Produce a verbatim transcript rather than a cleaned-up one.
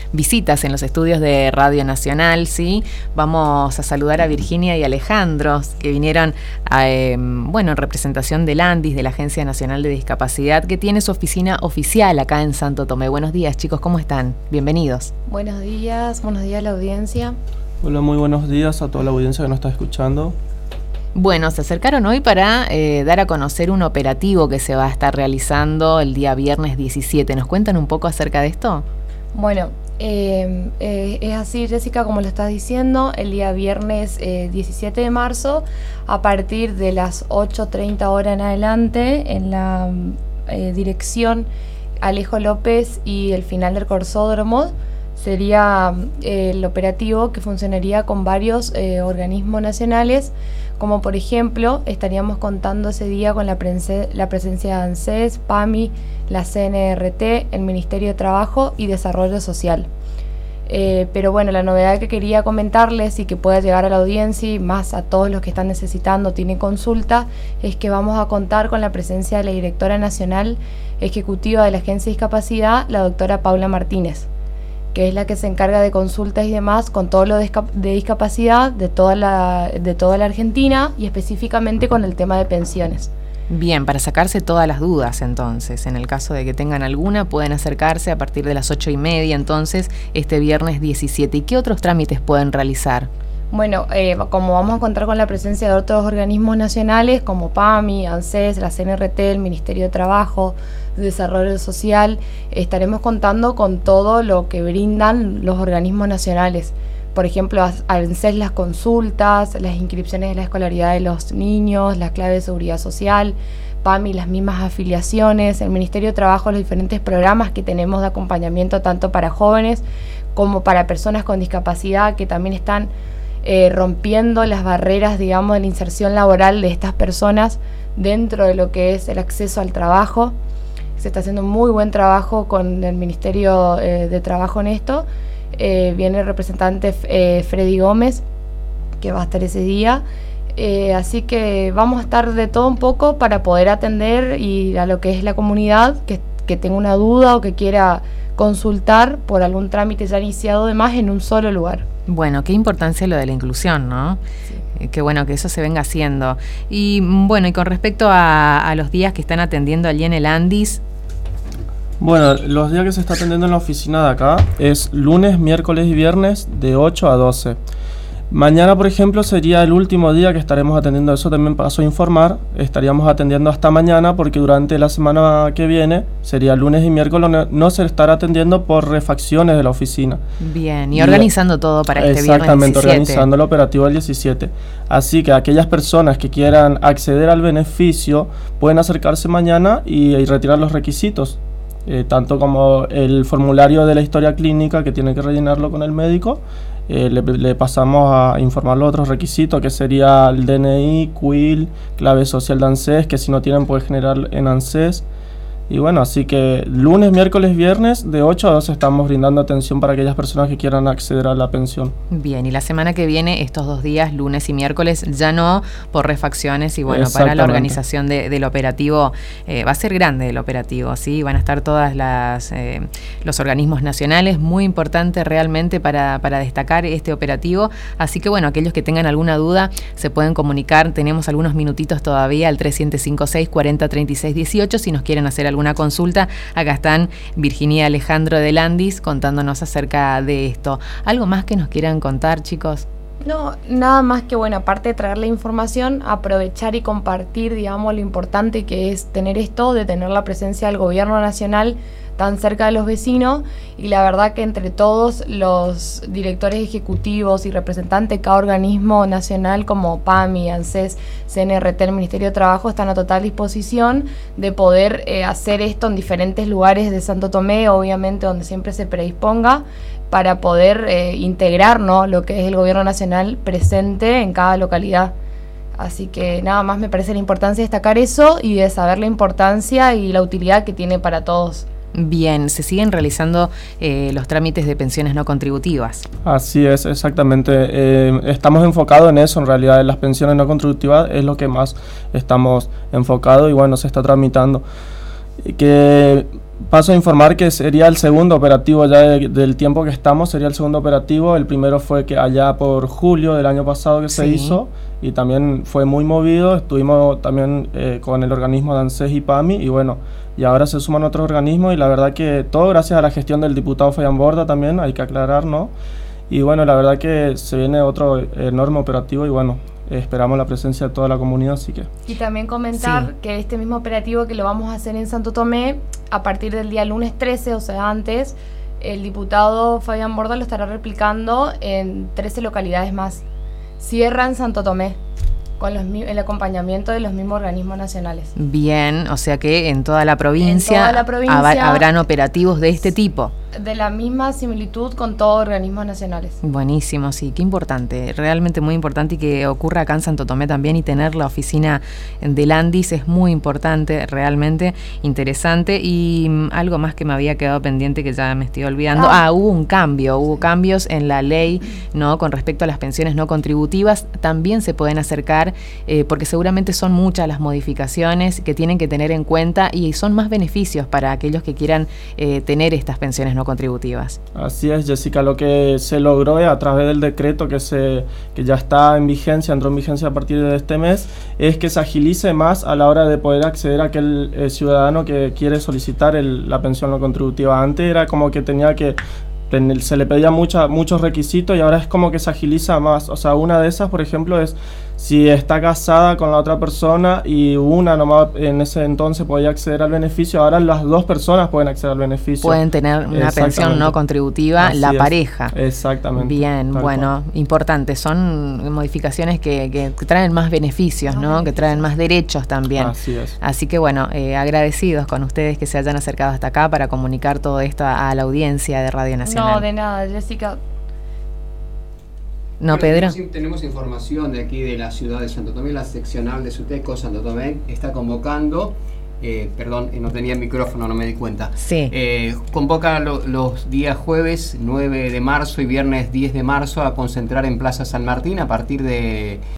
visitas en los estudios de Radio Nacional, ¿sí? Vamos a saludar a Virginia y Alejandro, que vinieron a, eh, bueno, en representación del ANDIS, de la Agencia Nacional de Discapacidad, que tiene su oficina oficial acá en Santo Tomé. Buenos días, chicos, ¿cómo están? Bienvenidos. Buenos días, buenos días a la audiencia. Hola, muy buenos días a toda la audiencia que nos está escuchando. Bueno, se acercaron hoy para eh, dar a conocer un operativo que se va a estar realizando el día viernes diecisiete. ¿Nos cuentan un poco acerca de esto? Bueno, eh, eh, es así, Jessica, como lo estás diciendo, el día viernes eh, diecisiete de marzo, a partir de las ocho treinta horas en adelante, en la eh, dirección Alejo López y el final del Corsódromo, sería eh, el operativo que funcionaría con varios eh, organismos nacionales, como por ejemplo estaríamos contando ese día con la, prese la presencia de ANSES, PAMI, la C N R T, el Ministerio de Trabajo y Desarrollo Social. Eh, pero bueno, la novedad que quería comentarles y que pueda llegar a la audiencia y más a todos los que están necesitando, tienen consulta, es que vamos a contar con la presencia de la directora nacional ejecutiva de la Agencia de Discapacidad, la doctora Paula Martínez, que es la que se encarga de consultas y demás con todo lo de, de discapacidad de toda, la, de toda la Argentina y específicamente con el tema de pensiones. Bien, para sacarse todas las dudas entonces, en el caso de que tengan alguna, pueden acercarse a partir de las ocho y media entonces, este viernes diecisiete. ¿Y qué otros trámites pueden realizar? Bueno, eh, como vamos a contar con la presencia de otros organismos nacionales como PAMI, ANSES, la C N R T, el Ministerio de Trabajo, Desarrollo Social, estaremos contando con todo lo que brindan los organismos nacionales. Por ejemplo, ANSES las consultas, las inscripciones de la escolaridad de los niños, la clave de seguridad social, PAMI las mismas afiliaciones, el Ministerio de Trabajo los diferentes programas que tenemos de acompañamiento tanto para jóvenes como para personas con discapacidad que también están eh, rompiendo las barreras, digamos, de la inserción laboral de estas personas dentro de lo que es el acceso al trabajo. Se está haciendo un muy buen trabajo con el Ministerio eh, de Trabajo en esto. Eh, viene el representante eh, Freddy Gómez, que va a estar ese día. Eh, así que vamos a estar de todo un poco para poder atender y a lo que es la comunidad que, que tenga una duda o que quiera consultar por algún trámite ya iniciado de más en un solo lugar. Bueno, qué importancia lo de la inclusión, ¿no? Sí. Qué bueno que eso se venga haciendo. Y bueno, y con respecto a, a los días que están atendiendo allí en el ANDIS. Bueno, los días que se está atendiendo en la oficina de acá es lunes, miércoles y viernes de ocho a doce. Mañana, por ejemplo, sería el último día que estaremos atendiendo. Eso también paso a informar. Estaríamos atendiendo hasta mañana porque durante la semana que viene, sería lunes y miércoles, no se estará atendiendo por refacciones de la oficina. Bien, y organizando y, todo para este viernes diecisiete. Exactamente, organizando el operativo del diecisiete. Así que aquellas personas que quieran acceder al beneficio pueden acercarse mañana y, y retirar los requisitos. Eh, tanto como el formulario de la historia clínica que tiene que rellenarlo con el médico, eh, le, le pasamos a informar los otros requisitos que sería el D N I, C U I L, clave social de ANSES, que si no tienen puede generar en ANSES. Y bueno, así que lunes, miércoles, viernes de ocho a doce estamos brindando atención para aquellas personas que quieran acceder a la pensión. Bien, y la semana que viene, estos dos días, lunes y miércoles, ya no por refacciones y bueno, para la organización de, del operativo, eh, va a ser grande el operativo, ¿sí? Van a estar todas las eh, los organismos nacionales, muy importante realmente para, para destacar este operativo. Así que bueno, aquellos que tengan alguna duda se pueden comunicar, tenemos algunos minutitos todavía al tres cinco seis, cuarenta, treinta y seis, dieciocho si nos quieren hacer alguna una consulta. Acá están Virginia y Alejandro del ANDIS contándonos acerca de esto. ¿Algo más que nos quieran contar, chicos? No, nada más que, bueno, aparte de traer la información, aprovechar y compartir, digamos, lo importante que es tener esto, de tener la presencia del gobierno nacional tan cerca de los vecinos, y la verdad que entre todos los directores ejecutivos y representantes de cada organismo nacional como PAMI, ANSES, C N R T, el Ministerio de Trabajo están a total disposición de poder eh, hacer esto en diferentes lugares de Santo Tomé, obviamente donde siempre se predisponga, para poder eh, integrar, ¿no?, lo que es el gobierno nacional presente en cada localidad. Así que nada más me parece la importancia de destacar eso y de saber la importancia y la utilidad que tiene para todos. Bien, se siguen realizando eh, los trámites de pensiones no contributivas. Así es, exactamente. Eh, estamos enfocados en eso, en realidad, en las pensiones no contributivas es lo que más estamos enfocados y bueno, se está tramitando. Que paso a informar que sería el segundo operativo ya de, del tiempo que estamos, sería el segundo operativo. El primero fue que allá por julio del año pasado que sí. se hizo, y también fue muy movido. Estuvimos también eh, con el organismo de ANSES y PAMI, y bueno, y ahora se suman otros organismos, y la verdad que todo gracias a la gestión del diputado Fabián Borda también, hay que aclarar, ¿no? Y bueno, la verdad que se viene otro enorme operativo, y bueno, esperamos la presencia de toda la comunidad, así que... Y también comentar sí. que este mismo operativo que lo vamos a hacer en Santo Tomé, a partir del día lunes trece, o sea, antes, el diputado Fabián Borda lo estará replicando en trece localidades más. Cierra en Santo Tomé, con los, el acompañamiento de los mismos organismos nacionales. Bien, o sea que en toda la provincia, en toda la provincia hab habrán operativos de este tipo. De la misma similitud con todos organismos nacionales. Buenísimo, sí, qué importante, realmente muy importante, y que ocurra acá en Santo Tomé también, y tener la oficina del Andis es muy importante, realmente interesante. Y um, algo más que me había quedado pendiente, que ya me estoy olvidando. Ah, ah hubo un cambio, hubo sí. cambios en la ley, ¿no? Con respecto a las pensiones no contributivas, también se pueden acercar, eh, porque seguramente son muchas las modificaciones que tienen que tener en cuenta, y son más beneficios para aquellos que quieran eh, tener estas pensiones no contributivas. Así es, Jessica, lo que se logró a través del decreto que se que ya está en vigencia, entró en vigencia a partir de este mes, es que se agilice más a la hora de poder acceder a aquel eh, ciudadano que quiere solicitar el, la pensión no contributiva. Antes era como que tenía que se le pedía mucha, muchos requisitos, y ahora es como que se agiliza más. O sea, una de esas, por ejemplo, es si está casada con la otra persona y una nomás en ese entonces podía acceder al beneficio, ahora las dos personas pueden acceder al beneficio. Pueden tener una pensión no contributiva, así la es. pareja. Exactamente. Bien, bueno, cual. importante. Son modificaciones que, que traen más beneficios, ¿no? ¿no? Que traen más derechos también. Así es. Así que bueno, eh, agradecidos con ustedes que se hayan acercado hasta acá para comunicar todo esto a, a la audiencia de Radio Nacional. No, de nada, Jessica. No, bueno, Pedro. Tenemos, tenemos información de aquí de la ciudad de Santo Tomé, la seccional de SUTECO Santo Tomé está convocando, eh, perdón, no tenía el micrófono, no me di cuenta. Sí. Eh, convoca lo, los días jueves nueve de marzo y viernes diez de marzo a concentrar en Plaza San Martín a partir de